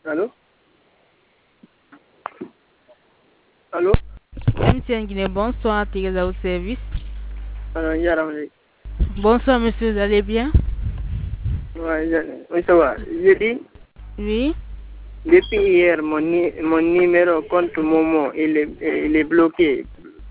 Allô? Allô? MTN Guinée, bonsoir, Tigeza au service. Yaram. Bonsoir, monsieur, vous allez bien? Oui, ça va. J'ai dit, Oui. depuis hier, mon numéro compte Momo, il est bloqué.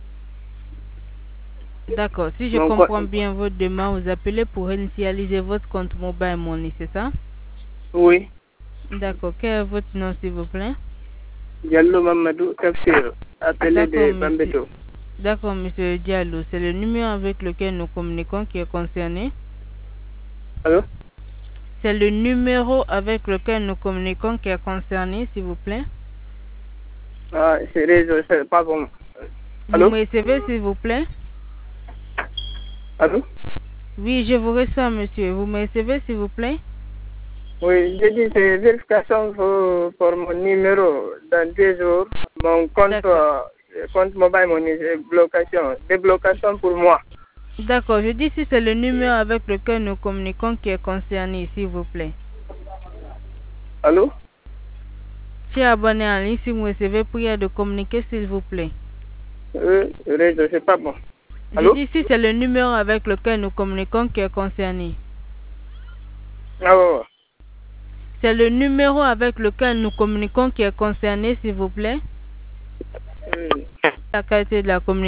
D'accord, si je Mon comprends bien votre demande, vous appelez pour initialiser votre compte Mobile Money, c'est ça? Oui. D'accord, quel est votre nom, s'il vous plaît? Diallo Mamadou Tafsir, appelé D'accord, de monsieur. Bambeto. D'accord, monsieur Diallo, c'est le numéro avec lequel nous communiquons qui est concerné. Allô? C'est le numéro avec lequel nous communiquons qui est concerné, s'il vous plaît. Ah, c'est réseau, c'est pas bon. Vous Allô? me recevez, s'il vous plaît? Allô? Oui, je vous reçois, monsieur. Vous me recevez, s'il vous plaît? Oui, j'ai dit, c'est vérification pour mon numéro dans 2 jours. Mon compte, compte mobile money, c'est déblocation pour moi. D'accord, je dis si c'est le numéro avec lequel nous communiquons qui est concerné, s'il vous plaît. Allô? Si abonné en ligne, si vous recevez prière de communiquer, s'il vous plaît. Réseau, c'est pas bon. Je Allô? dis si c'est le numéro avec lequel nous communiquons qui est concerné. Ah ouais, ouais. C'est le numéro avec lequel nous communiquons qui est concerné, s'il vous plaît. La qualité de la communication.